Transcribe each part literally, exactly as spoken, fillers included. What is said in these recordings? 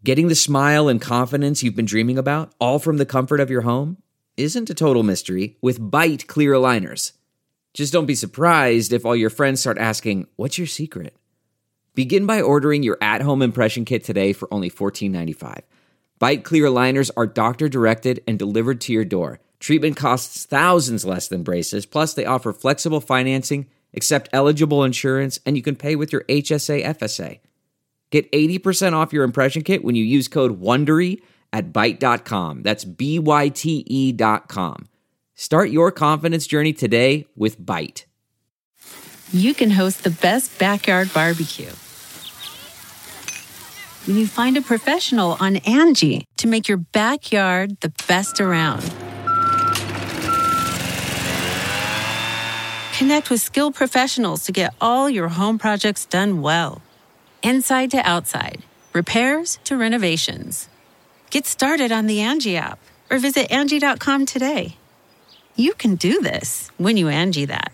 Getting the smile and confidence you've been dreaming about, all from the comfort of your home, isn't a total mystery with Byte clear aligners. Just don't be surprised if all your friends start asking, "What's your secret?" Begin by ordering your at-home impression kit today for only fourteen ninety-five. Byte clear aligners are doctor-directed and delivered to your door. Treatment costs thousands less than braces, plus they offer flexible financing, accept eligible insurance, and you can pay with your H S A F S A. Get eighty percent off your impression kit when you use code WONDERY at byte dot com. That's B Y T E dot com. Start your confidence journey today with Byte. You can host the best backyard barbecue when you find a professional on Angie to make your backyard the best around. Connect with skilled professionals to get all your home projects done well. Inside to outside, repairs to renovations. Get started on the Angie app or visit Angie dot com today. You can do this when you Angie that.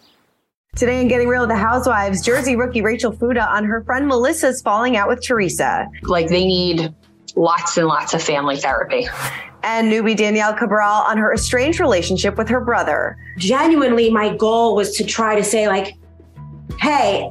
Today in Getting Real with the Housewives, Jersey rookie Rachel Fuda on her friend Melissa's falling out with Teresa. Like they need lots and lots of family therapy. And newbie Danielle Cabral on her estranged relationship with her brother. Genuinely, my goal was to try to say like, hey,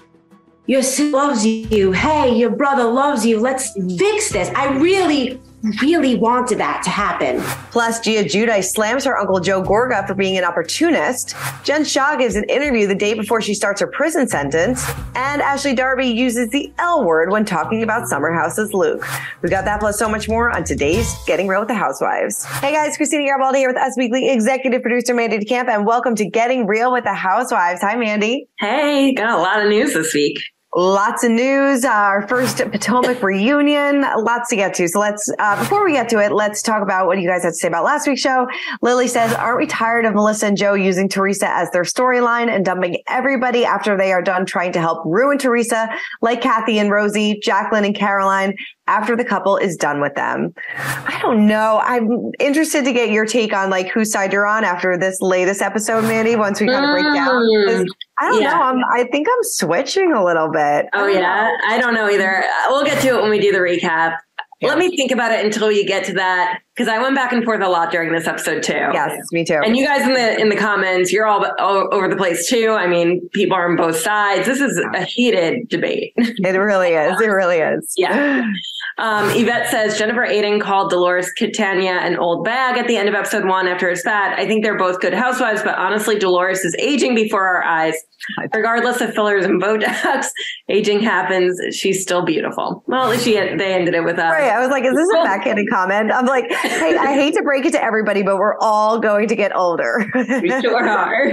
your sister loves you. Hey, your brother loves you. Let's fix this. I really, really wanted that to happen. Plus, Gia Giudice slams her Uncle Joe Gorga for being an opportunist. Jen Shah gives an interview the day before she starts her prison sentence. And Ashley Darby uses the L word when talking about Summer House's Luke. We've got that plus so much more on today's Getting Real with the Housewives. Hey guys, Christina Garibaldi here with Us Weekly executive producer Mandy DeCamp, and welcome to Getting Real with the Housewives. Hi, Mandy. Hey, got a lot of news this week. Lots of news. Uh, our first Potomac reunion. Lots to get to. So let's, uh, before we get to it, let's talk about what you guys had to say about last week's show. Lily says, aren't we tired of Melissa and Joe using Teresa as their storyline and dumping everybody after they are done trying to help ruin Teresa, like Kathy and Rosie, Jacqueline and Caroline, after the couple is done with them? I don't know. I'm interested to get your take on like whose side you're on after this latest episode, Mandy, once we kind of break down. I don't yeah. know. I'm, I think I'm switching a little bit. Oh, yeah. know. I don't know either. We'll get to it when we do the recap. Yeah. Let me think about it until you get to that, because I went back and forth a lot during this episode too. Yes, me too. And you guys in the in the comments, you're all, all over the place too. I mean, people are on both sides. This is a heated debate. It really is. It really is. Yeah. Um, Yvette says Jennifer Aiden called Dolores Catania an old bag at the end of episode one after her spat. I think they're both good housewives, but honestly, Dolores is aging before our eyes. Regardless of fillers and Botox, aging happens. She's still beautiful. Well, at least she had, they ended it with us. Right. I was like, is this a backhanded comment? I'm like, hey, I hate to break it to everybody, but we're all going to get older. We sure are.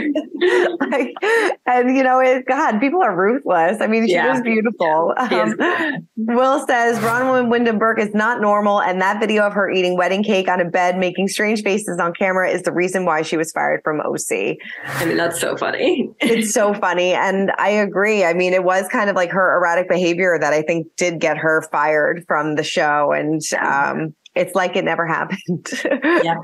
Like, and you know, it, God, people are ruthless. I mean, she yeah. is beautiful. She Um, is. Will says Ron Wyndham Burke is not normal, and that video of her eating wedding cake on a bed, making strange faces on camera, is the reason why she was fired from O C. I mean, that's so funny. It's so funny. And I agree. I mean, it was kind of like her erratic behavior that I think did get her fired from the show. And um, it's like it never happened. Yeah.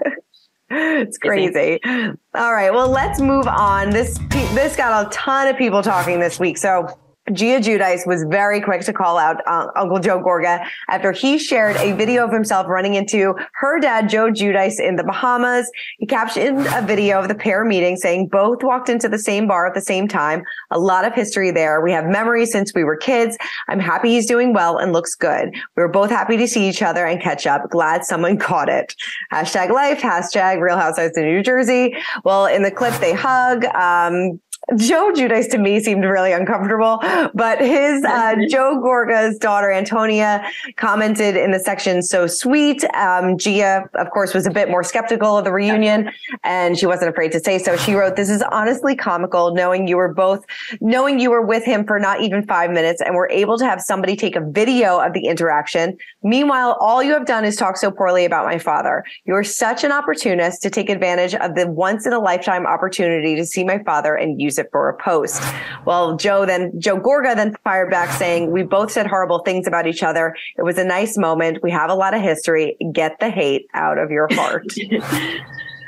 It's crazy. All right. Well, let's move on. This, this got a ton of people talking this week. So Gia Giudice was very quick to call out uh, Uncle Joe Gorga after he shared a video of himself running into her dad, Joe Giudice, in the Bahamas. He captioned a video of the pair meeting saying both walked into the same bar at the same time. A lot of history there. We have memories since we were kids. I'm happy he's doing well and looks good. We were both happy to see each other and catch up. Glad someone caught it. Hashtag life, hashtag Real Housewives of New Jersey. Well, in the clip, they hug. Um, Joe Giudice to me seemed really uncomfortable, but his uh, Joe Gorga's daughter Antonia commented in the section "so sweet." Um, Gia, of course, was a bit more skeptical of the reunion, and she wasn't afraid to say so. She wrote, "This is honestly comical, knowing you were both, knowing you were with him for not even five minutes, and were able to have somebody take a video of the interaction. Meanwhile, all you have done is talk so poorly about my father. You are such an opportunist to take advantage of the once in a lifetime opportunity to see my father and use it for a post." Well, Joe then, Joe Gorga then fired back saying, "We both said horrible things about each other. It was a nice moment. We have a lot of history. Get the hate out of your heart."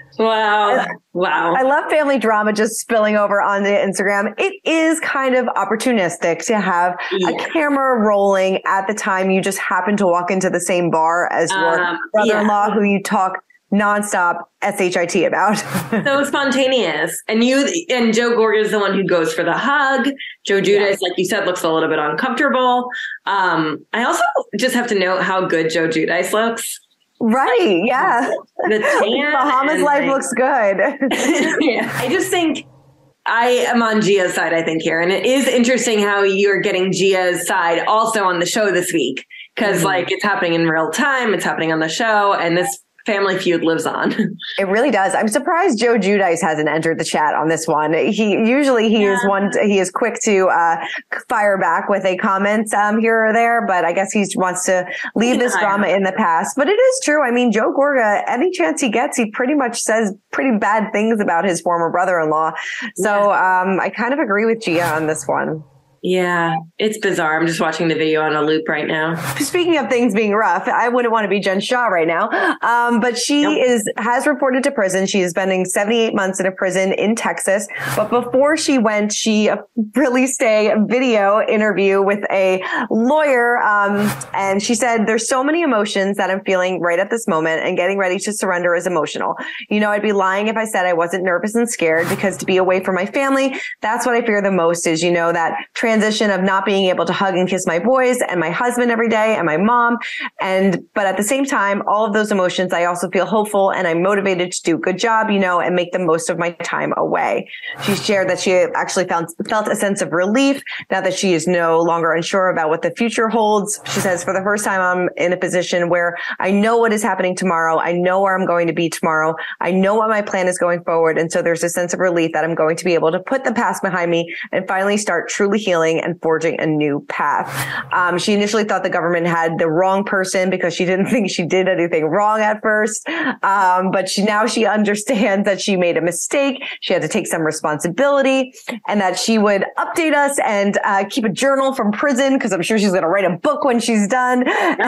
Wow. Wow. I love family drama just spilling over onto Instagram. It is kind of opportunistic to have yeah. a camera rolling at the time you just happen to walk into the same bar as your um, brother-in-law yeah. who you talk nonstop S H I T about. So spontaneous. And you and Joe Gorga is the one who goes for the hug. Joe Giudice, yeah. like you said, looks a little bit uncomfortable. Um, I also just have to note how good Joe Giudice looks. Right. Yeah. The tan Bahamas life like, looks good. Yeah. I just think I am on Gia's side, I think, here. And it is interesting how you're getting Gia's side also on the show this week. Because mm-hmm. like it's happening in real time. It's happening on the show. And this family feud lives on. It really does. I'm surprised Joe Giudice hasn't entered the chat on this one. He usually he yeah. is one. To, he is quick to uh, fire back with a comment um, here or there, but I guess he wants to leave this yeah. drama in the past. But it is true. I mean, Joe Gorga, any chance he gets, he pretty much says pretty bad things about his former brother-in-law. So yeah. um, I kind of agree with Gia on this one. Yeah, it's bizarre. I'm just watching the video on a loop right now. Speaking of things being rough, I wouldn't want to be Jen Shah right now. Um, but she nope. is has reported to prison. She is spending seventy-eight months in a prison in Texas. But before she went, she released a video interview with a lawyer. Um, and she said, there's so many emotions that I'm feeling right at this moment, and getting ready to surrender is emotional. You know, I'd be lying if I said I wasn't nervous and scared, because to be away from my family, that's what I fear the most, is, you know, that transition of not being able to hug and kiss my boys and my husband every day and my mom. And, but at the same time, all of those emotions, I also feel hopeful and I'm motivated to do a good job, you know, and make the most of my time away. She shared that she actually found, felt a sense of relief now that she is no longer unsure about what the future holds. She says, for the first time, I'm in a position where I know what is happening tomorrow. I know where I'm going to be tomorrow. I know what my plan is going forward. And so there's a sense of relief that I'm going to be able to put the past behind me and finally start truly healing and forging a new path. Um, she initially thought the government had the wrong person because she didn't think she did anything wrong at first. Um, but she now she understands that she made a mistake. She had to take some responsibility, and that she would update us and uh, keep a journal from prison, because I'm sure she's going to write a book when she's done.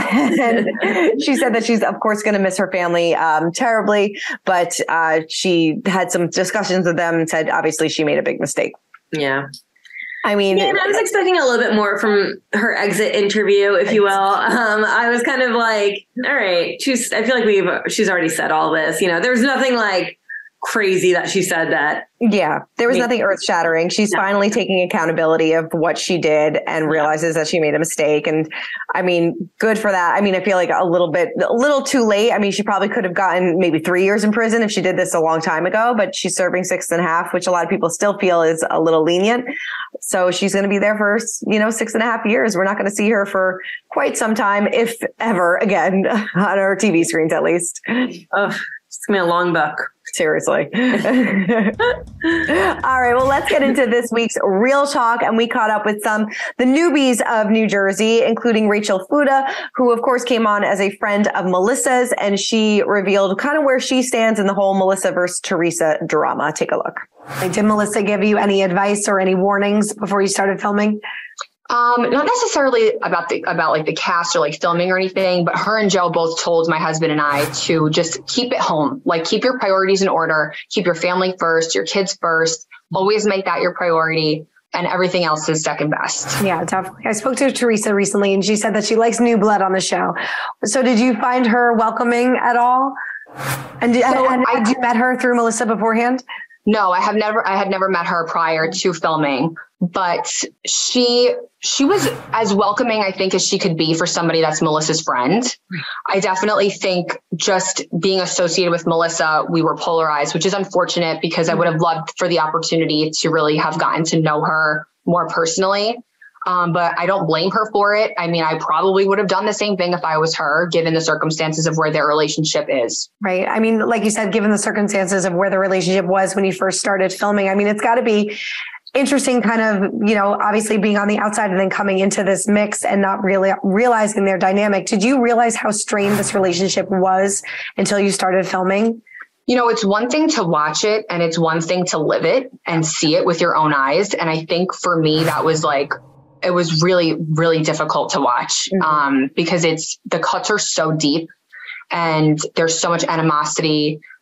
And she said that she's, of course, going to miss her family um, terribly, but uh, she had some discussions with them and said, obviously, she made a big mistake. Yeah. I mean, yeah, and I was expecting a little bit more from her exit interview, if you will. Um, I was kind of like, all right, she's, I feel like we've, she's already said all this, you know, there's nothing like crazy that she said that. Yeah, there was nothing earth shattering. She's no. finally taking accountability of what she did and realizes that she made a mistake. And I mean, good for that. I mean, I feel like a little bit, a little too late. I mean, she probably could have gotten maybe three years in prison if she did this a long time ago, but she's serving six and a half, which a lot of people still feel is a little lenient. So she's going to be there for, you know, six and a half years. We're not going to see her for quite some time, if ever again, on our T V screens, at least. Oh, it's going to be a long buck. Seriously. All right. Well, let's get into this week's Real Talk. And we caught up with some, the newbies of New Jersey, including Rachel Fuda, who of course came on as a friend of Melissa's. And she revealed kind of where she stands in the whole Melissa versus Teresa drama. Take a look. Did Melissa give you any advice or any warnings before you started filming? Um, not necessarily about the, about like the cast or like filming or anything, but her and Joe both told my husband and I to just keep it home, like keep your priorities in order, keep your family first, your kids first, always make that your priority, and everything else is second best. Yeah, definitely. I spoke to Teresa recently and she said that she likes new blood on the show. So did you find her welcoming at all? And, did, so and, and I, had you met her through Melissa beforehand? No, I have never, I had never met her prior to filming, but she, she was as welcoming, I think, as she could be for somebody that's Melissa's friend. I definitely think just being associated with Melissa, we were polarized, which is unfortunate because I would have loved for the opportunity to really have gotten to know her more personally. Um, but I don't blame her for it. I mean, I probably would have done the same thing if I was her, given the circumstances of where their relationship is. Right. I mean, like you said, given the circumstances of where the relationship was when you first started filming, I mean, it's got to be interesting kind of, you know, obviously being on the outside and then coming into this mix and not really realizing their dynamic. Did you realize how strained this relationship was until you started filming? You know, it's one thing to watch it and it's one thing to live it and see it with your own eyes. And I think for me, that was like, it was really, really difficult to watch mm-hmm. um, because it's, the cuts are so deep and there's so much animosity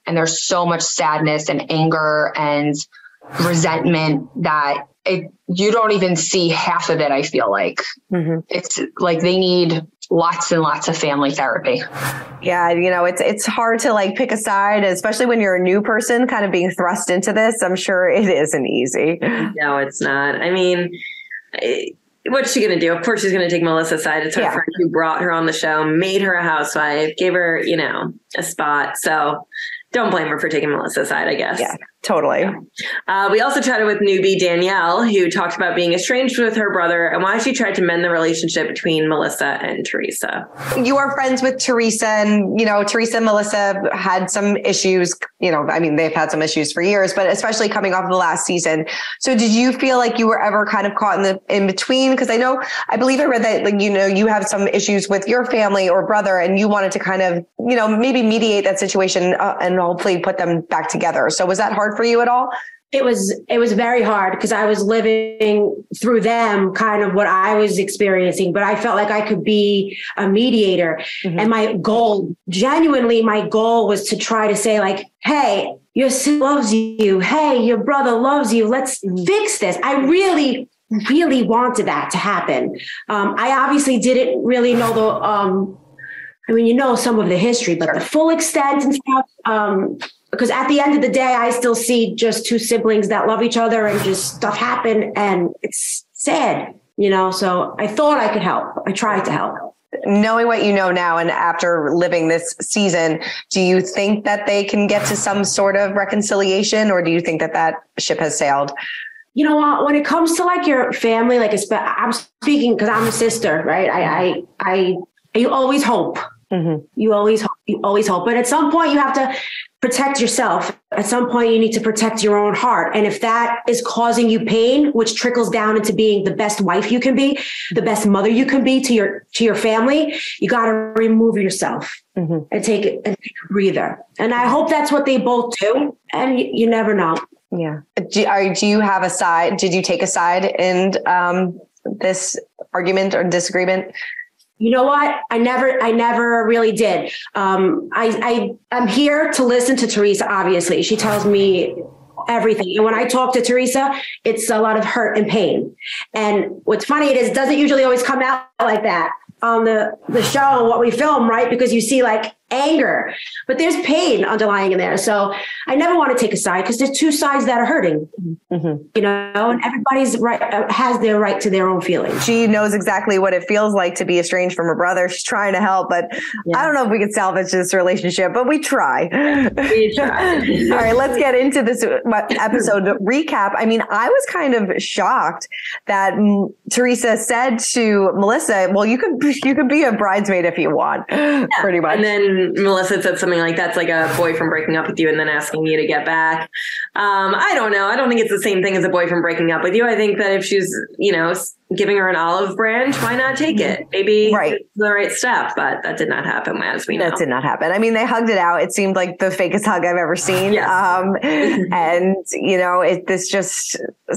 and there's so much sadness and anger and resentment that it, you don't even see half of it. I feel like mm-hmm. it's like they need lots and lots of family therapy. Yeah. You know, it's, it's hard to like pick a side, especially when you're a new person kind of being thrust into this. I'm sure it isn't easy. No, it's not. I mean, it, what's she going to do? Of course, she's going to take Melissa's side. It's her yeah. friend who brought her on the show, made her a housewife, gave her, you know, a spot. So don't blame her for taking Melissa's side, I guess. Yeah, totally. Yeah. Uh, we also chatted with newbie Danielle, who talked about being estranged with her brother and why she tried to mend the relationship between Melissa and Teresa. You are friends with Teresa, and, you know, Teresa and Melissa had some issues. You know, I mean, they've had some issues for years, but especially coming off of the last season. So did you feel like you were ever kind of caught in the in between? Because I know, I believe I read that, like, you know, you have some issues with your family or brother, and you wanted to kind of, you know, maybe mediate that situation uh, and hopefully put them back together. So was that hard for you at all? It was, it was very hard because I was living through them kind of what I was experiencing, but I felt like I could be a mediator. Mm-hmm. And my goal, genuinely, my goal was to try to say like, hey, your sister loves you. Hey, your brother loves you. Let's fix this. I really, really wanted that to happen. Um, I obviously didn't really know the, um, I mean, you know, some of the history, but the full extent and stuff, um, because at the end of the day, I still see just two siblings that love each other and just stuff happen. And it's sad, you know, so I thought I could help. I tried to help. Knowing what you know now and after living this season, do you think that they can get to some sort of reconciliation, or do you think that that ship has sailed? You know what, when it comes to like your family, like I'm speaking because I'm a sister, right? I, I, I, you always hope. Mm-hmm. You always hope, you always hope. But at some point you have to protect yourself. At some point you need to protect your own heart. And if that is causing you pain, which trickles down into being the best wife you can be, the best mother you can be to your, to your family, you got to remove yourself mm-hmm. and take it and take a breather. And I hope that's what they both do. And you, you never know. Yeah. Do, are, do you have a side? Did you take a side in um, this argument or disagreement? You know what? I never, I never really did. Um, I, I, I'm here to listen to Teresa. Obviously, she tells me everything. And when I talk to Teresa, it's a lot of hurt and pain. And what's funny, it is, doesn't usually always come out like that on the, the show, what we film, right? Because you see like anger, but there's pain underlying in there. So I never want to take a side because there's two sides that are hurting, mm-hmm. you know, and everybody's right, uh, has their right to their own feelings. She knows exactly what it feels like to be estranged from her brother. She's trying to help, but yeah. I don't know if we can salvage this relationship, but we try. We try. All right, let's get into this episode recap. I mean, I was kind of shocked that um, Teresa said to Melissa, well, you could, you could be a bridesmaid if you want, yeah. pretty much. And then Melissa said something like, that's like a boyfriend breaking up with you and then asking you to get back. Um, I don't know. I don't think it's the same thing as a boyfriend breaking up with you. I think that if she's, you know, giving her an olive branch, why not take it? Maybe right. it's the right step, but that did not happen, as we know. That did not happen. I mean, they hugged it out. It seemed like the fakest hug I've ever seen. Yes. Um, and, you know, it, this just,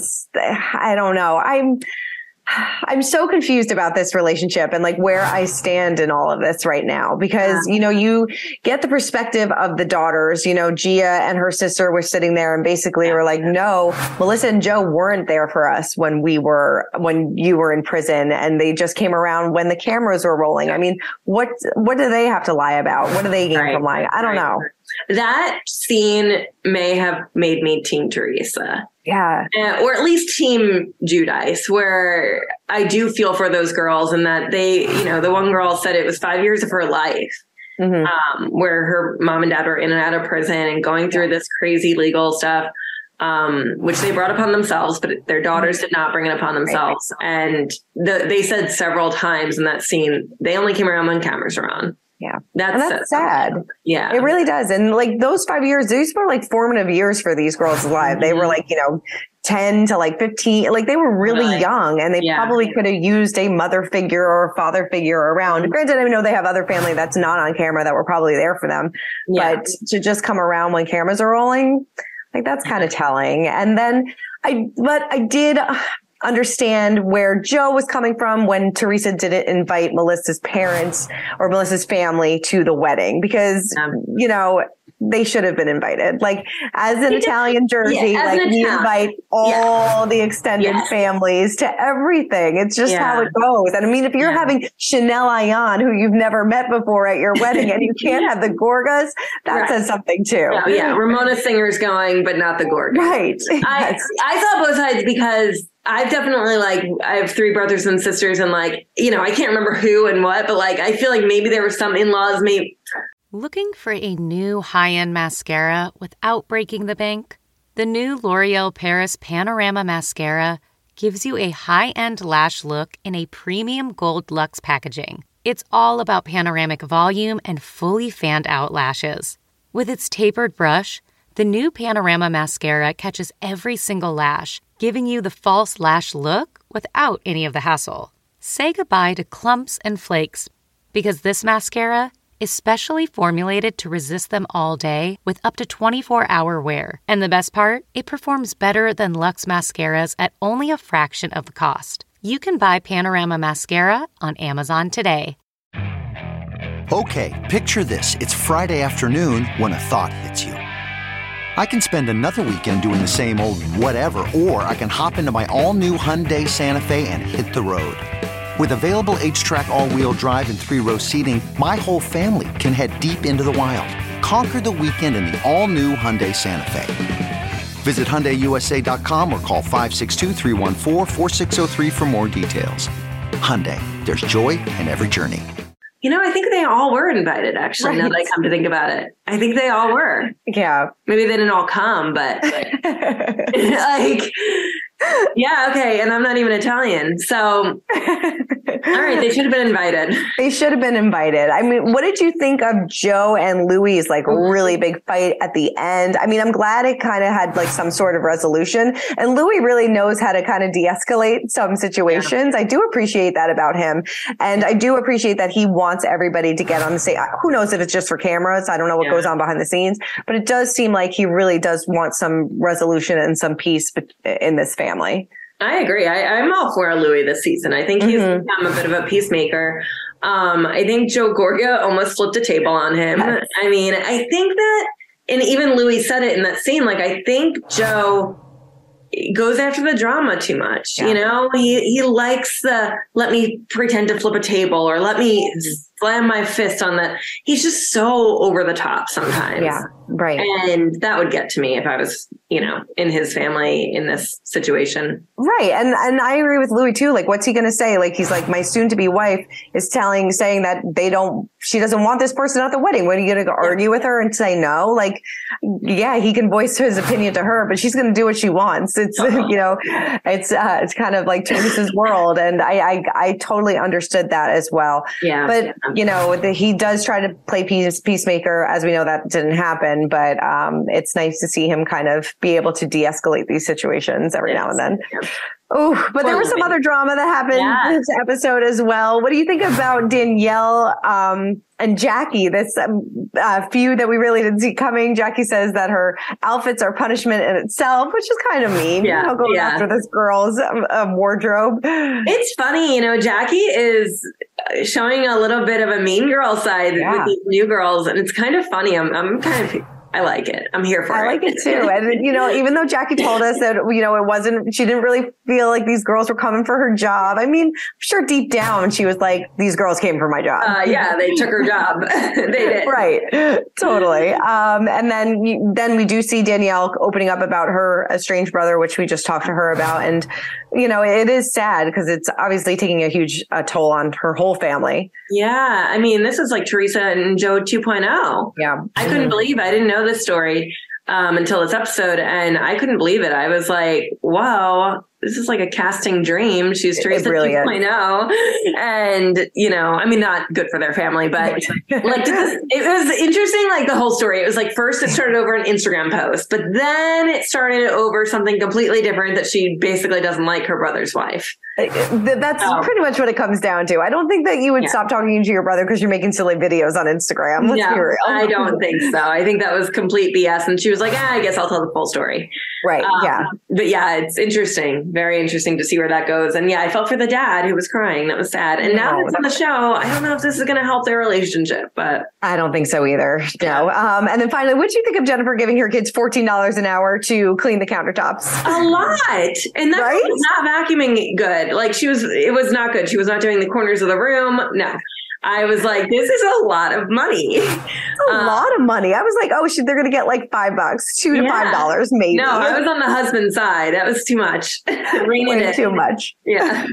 I don't know. I'm, I'm so confused about this relationship and like where I stand in all of this right now, because, yeah. you know, you get the perspective of the daughters. You know, Gia and her sister were sitting there and basically yeah. were like, no, Melissa and Joe weren't there for us when we were, when you were in prison, and they just came around when the cameras were rolling. I mean, what, what do they have to lie about? What do they gain right. from lying? I don't right. know. That scene may have made me Team Teresa. Yeah. Uh, or at least Team Giudice, where I do feel for those girls, and that they, you know, the one girl said it was five years of her life, mm-hmm. um, where her mom and dad were in and out of prison and going through this crazy legal stuff, um, which they brought upon themselves, but their daughters did not bring it upon themselves. Right. And the, they said several times in that scene, they only came around when cameras were on. Yeah. That's, and that's sad. Yeah. It really does. And like those five years, these were like formative years for these girls' lives. Mm-hmm. They were like, you know, ten to like fifteen, like they were really right. young, and they yeah. probably could have used a mother figure or a father figure around. Mm-hmm. Granted, I know they have other family that's not on camera that were probably there for them, yeah. but to just come around when cameras are rolling, like that's kind of telling. And then I, but I did understand where Joe was coming from when Teresa didn't invite Melissa's parents or Melissa's family to the wedding, because, um, you know, they should have been invited. Like as an Italian Jersey, yeah, like we Italian. invite all yeah. the extended yes. families to everything. It's just yeah. how it goes. And I mean, if you're yeah. having Chanel Ayan, who you've never met before at your wedding, and you can't have the Gorgas, that right. says something too. Oh, yeah, Ramona Singer's going, but not the Gorgas. Right. I, yes. I saw both sides because I've definitely like, I have three brothers and sisters and like, you know, I can't remember who and what, but like, I feel like maybe there were some in-laws, maybe. Looking for a new high-end mascara without breaking the bank? The new L'Oreal Paris Panorama Mascara gives you a high-end lash look in a premium gold luxe packaging. It's all about panoramic volume and fully fanned out lashes. With its tapered brush, the new Panorama Mascara catches every single lash, giving you the false lash look without any of the hassle. Say goodbye to clumps and flakes, because this mascara is specially formulated to resist them all day with up to twenty-four hour wear. And the best part? It performs better than Luxe mascaras at only a fraction of the cost. You can buy Panorama Mascara on Amazon today. Okay, picture this. It's Friday afternoon when a thought hits you. I can spend another weekend doing the same old whatever, or I can hop into my all-new Hyundai Santa Fe and hit the road. With available H-Track all-wheel drive and three-row seating, my whole family can head deep into the wild. Conquer the weekend in the all-new Hyundai Santa Fe. Visit Hyundai U S A dot com or call five six two, three one four, four six zero three for more details. Hyundai, there's joy in every journey. You know, I think they all were invited, actually, right. Now that I come to think about it. I think they all were. Yeah. Maybe they didn't all come, but like... Yeah, okay. And I'm not even Italian. So, all right, they should have been invited. They should have been invited. I mean, what did you think of Joe and Louis' like really big fight at the end? I mean, I'm glad it kind of had like some sort of resolution. And Louis really knows how to kind of de-escalate some situations. Yeah. I do appreciate that about him. And I do appreciate that he wants everybody to get on the same. Who knows if it's just for cameras? I don't know what yeah. goes on behind the scenes. But it does seem like he really does want some resolution and some peace in this family. I agree. I, I'm all for Louis this season. I think he's mm-hmm. become a bit of a peacemaker. Um, I think Joe Gorga almost flipped a table on him. Yes. I mean, I think that, and even Louis said it in that scene, like, I think Joe goes after the drama too much. Yeah. You know, he, he likes the, let me pretend to flip a table or let me slam my fist on that. He's just so over the top sometimes. Yeah. Right. And that would get to me if I was, you know, in his family in this situation. Right. And and I agree with Louis too. Like, what's he going to say? Like, he's like, my soon to be wife is telling, saying that they don't, she doesn't want this person at the wedding. What are you going to go argue with her and say no? Like, yeah, he can voice his opinion to her, but she's going to do what she wants. It's, uh-huh. you know, it's, uh, it's kind of like Teresa's world. And I, I, I totally understood that as well. Yeah. But, yeah. you know, the, he does try to play peace, peacemaker. As we know, that didn't happen. But um, it's nice to see him kind of be able to de-escalate these situations every yes. now and then. Yeah. Oh, but Poor there was some other drama that happened yeah. this episode as well. What do you think about Danielle um, and Jackie, this um, uh, feud that we really didn't see coming? Jackie says that her outfits are punishment in itself, which is kind of mean. Yeah, you know, going yeah. after this girl's um, um, wardrobe. It's funny, you know, Jackie is showing a little bit of a mean girl side yeah. with these new girls, and it's kind of funny. I'm, I'm kind of... I like it. I'm here for I it. I like it too. And, you know, even though Jackie told us that, you know, it wasn't, she didn't really feel like these girls were coming for her job. I mean, I'm sure deep down she was like, these girls came for my job. Uh, yeah, they took her job. They did. Right. Totally. Um, and then, then we do see Danielle opening up about her estranged brother, which we just talked to her about. And, you know, it is sad because it's obviously taking a huge uh, toll on her whole family. Yeah. I mean, this is like Teresa and Joe two point oh. Yeah. I couldn't believe I didn't know this story um, until this episode. And I couldn't believe it. I was like, wow, this is like a casting dream. She's Teresa really two point oh. And, you know, I mean, not good for their family, but like this, it was interesting. Like the whole story, it was like, first it started over an Instagram post, but then it started over something completely different that she basically doesn't like her brother's wife. That's Oh. pretty much what it comes down to. I don't think that you would Yeah. stop talking to your brother because you're making silly videos on Instagram. Let's No, be real. I don't think so. I think that was complete B S. And she was like, ah, I guess I'll tell the full story. Right. Um, yeah. But yeah, it's interesting. Very interesting to see where that goes. And yeah, I felt for the dad who was crying. That was sad. And now No, that it's on the show, I don't know if this is going to help their relationship, but I don't think so either. No. Um, and then finally, what do you think of Jennifer giving her kids fourteen dollars an hour to clean the countertops? a lot. And that Right? was not vacuuming good. Like she was, it was not good. She was not doing the corners of the room. No. I was like, this is a lot of money. A Um, lot of money. I was like, oh, shit, they're going to get like five bucks, two to Yeah. five dollars, maybe. No, I was on the husband's side. That was too much. Reining Way it. too much. Yeah.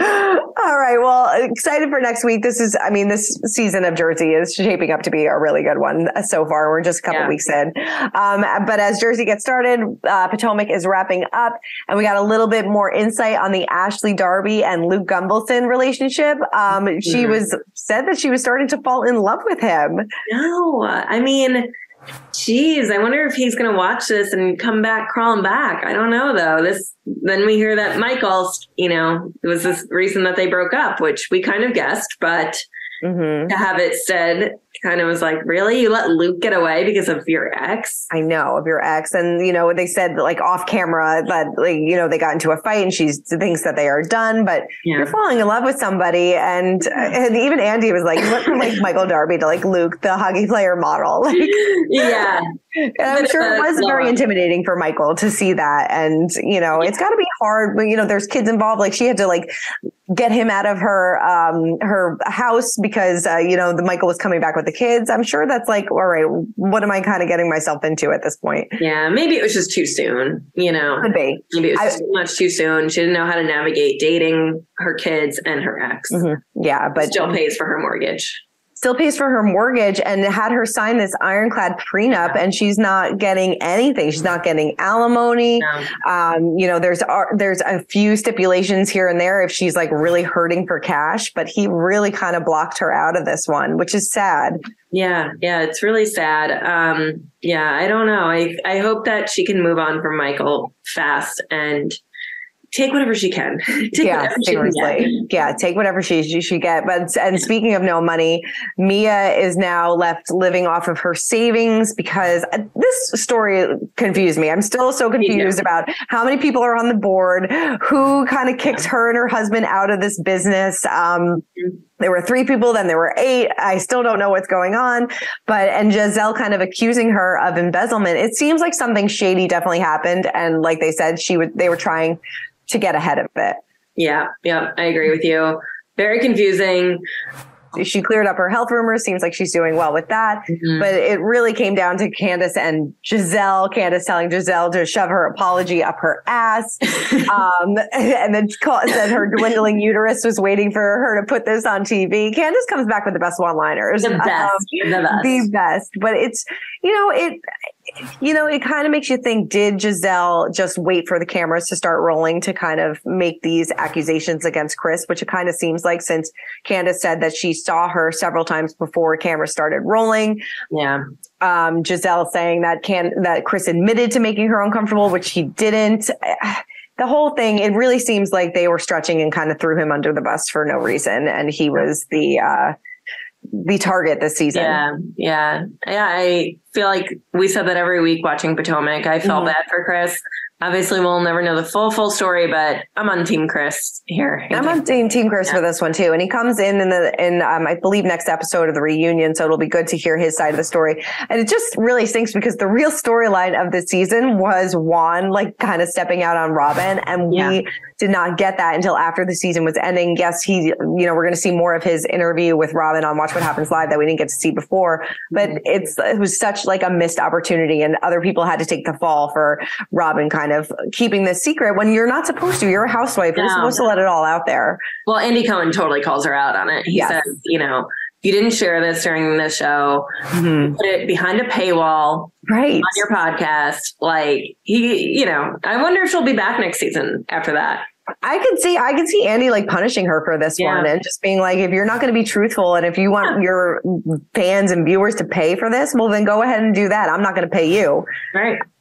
All right. Well, excited for next week. This is, I mean, this season of Jersey is shaping up to be a really good one so far. We're just a couple Yeah. weeks in. Um, but as Jersey gets started, uh, Potomac is wrapping up, and we got a little bit more insight on the Ashley Darby and Luke Gumbelson relationship. Um, she Mhm. was said that she was starting to fall in love with him. No, I mean, geez, I wonder if he's going to watch this and come back crawling back. I don't know, though. This then we hear that Michael, you know, it was this reason that they broke up, which we kind of guessed, but Mm-hmm. to have it said kind of was like, really? You let Luke get away because of your ex? I know, of your ex. And, you know, they said like off camera that, like, you know, they got into a fight and she thinks that they are done, but Yeah. you're falling in love with somebody. And, and even Andy was like, look from like Michael Darby to like Luke, the hockey player model. Like, Yeah. and I'm But, sure it uh, was very Laura. intimidating for Michael to see that. And, you know, it's got to be hard when, you know, there's kids involved. Like she had to like get him out of her, um, her house because, uh, you know, the Michael was coming back with the kids. I'm sure that's like, all right, what am I kind of getting myself into at this point? Yeah. Maybe it was just too soon, you know? Could be. Maybe it was I- just too much too soon. She didn't know how to navigate dating her kids and her ex. Mhm. Yeah, but Still pays for her mortgage. still pays for her mortgage and had her sign this ironclad prenup, and she's not getting anything. She's not getting alimony. No. Um, you know, there's uh, there's a few stipulations here and there if she's like really hurting for cash, but he really kind of blocked her out of this one, which is sad. Yeah, yeah, it's really sad. Um, yeah, I don't know. I I hope that she can move on from Michael fast and take whatever she can. Take Yeah, whatever she can get. seriously. Yeah, take whatever she, she should get. But and speaking of no money, Mia is now left living off of her savings because uh, this story confused me. I'm still so confused about how many people are on the board, who kind of kicked her and her husband out of this business. Um, There were three people, then there were eight. I still don't know what's going on, but, and Giselle kind of accusing her of embezzlement. It seems like something shady definitely happened. And like they said, she would, they were trying to get ahead of it. Yeah, yeah, I agree with you. Very confusing. She cleared up her health rumors. Seems like she's doing well with that. Mhm. But it really came down to Candace and Giselle. Candace telling Giselle to shove her apology up her ass. um, and then call, said her dwindling uterus was waiting for her to put this on T V. Candace comes back with the best one-liners. The best. Um, the best. the best. But it's, you know, it, you know, it kind of makes you think, did Giselle just wait for the cameras to start rolling to kind of make these accusations against Chris, which it kind of seems like, since Candace said that she saw her several times before cameras started rolling. Yeah. Um, Giselle saying that can, that Chris admitted to making her uncomfortable, which he didn't. The whole thing, it really seems like they were stretching and kind of threw him under the bus for no reason. And he was the, uh, the target this season. Yeah, yeah, yeah. I feel like we said that every week watching Potomac. I felt Mhm. bad for Chris. Obviously, we'll never know the full, full story, but I'm on Team Chris here. I'm on Team Team Chris Yeah. for this one too, and he comes in in the in um, I believe next episode of the reunion, so it'll be good to hear his side of the story. And it just really stinks because the real storyline of this season was Juan like kind of stepping out on Robin, and Yeah. we did not get that until after the season was ending. Yes, he, you know, we're going to see more of his interview with Robin on Watch What Happens Live that we didn't get to see before, but it's it was such like a missed opportunity, and other people had to take the fall for Robin kind of keeping this secret when you're not supposed to. You're a housewife. You're No. supposed to let it all out there. Well, Andy Cohen totally calls her out on it. He Yes. says, you know, you didn't share this during the show. Mm-hmm. Put it behind a paywall Right. on your podcast. Like he, you know, I wonder if she'll be back next season after that. I could see, I could see Andy like punishing her for this Yeah. one and just being like, if you're not going to be truthful and if you want your fans and viewers to pay for this, well, then go ahead and do that. I'm not going to pay you. Right.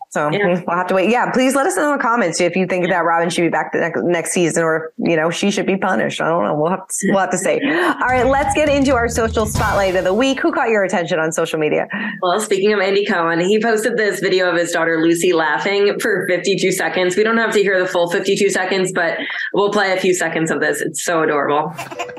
So yeah. we'll have to wait. Yeah, please let us know in the comments if you think yeah. that Robin should be back the next, next season, or you know she should be punished. I don't know. We'll have to, we'll have to see. All right, let's get into our social spotlight of the week. Who caught your attention on social media? Well, speaking of Andy Cohen, he posted this video of his daughter Lucy laughing for fifty-two seconds. We don't have to hear the full fifty-two seconds, but we'll play a few seconds of this. It's so adorable.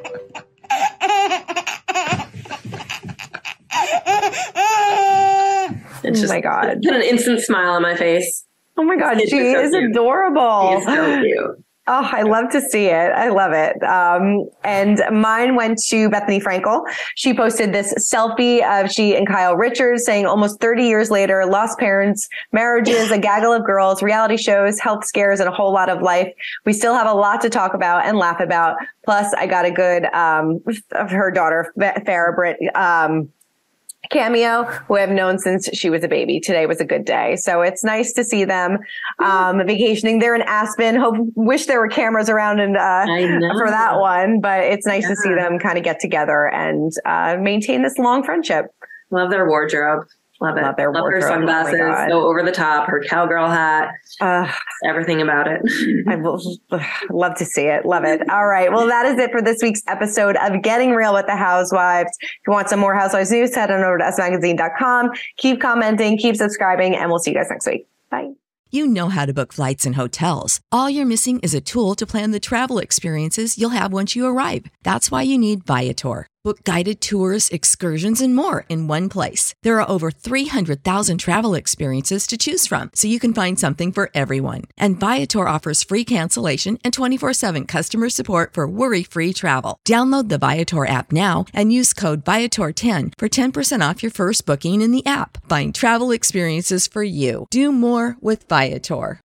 It's just, oh my God. Put an instant smile on my face. Oh my God. She is so adorable. She's so cute. Oh, I love to see it. I love it. Um, and mine went to Bethany Frankel. She posted this selfie of she and Kyle Richards saying almost thirty years later, lost parents, marriages, a gaggle of girls, reality shows, health scares, and a whole lot of life. We still have a lot to talk about and laugh about. Plus, I got a good, um, of her daughter, Farrah Britt, um, cameo, who I've known since she was a baby. Today was a good day. So it's nice to see them um, vacationing. They're in Aspen. Hope, wish there were cameras around and uh, for that one, but it's nice yeah. to see them kind of get together and uh, maintain this long friendship. Love their wardrobe. Love it. Love their Love wardrobe. her sunglasses, oh so over the top, her cowgirl hat, uh, everything about it. I will, love to see it. Love it. All right. Well, that is it for this week's episode of Getting Real with the Housewives. If you want some more Housewives news, head on over to us magazine dot com. Keep commenting, keep subscribing, and we'll see you guys next week. Bye. You know how to book flights and hotels. All you're missing is a tool to plan the travel experiences you'll have once you arrive. That's why you need Viator. Book guided tours, excursions, and more in one place. There are over three hundred thousand travel experiences to choose from, so you can find something for everyone. And Viator offers free cancellation and twenty-four seven customer support for worry-free travel. Download the Viator app now and use code Viator ten for ten percent off your first booking in the app. Find travel experiences for you. Do more with Viator.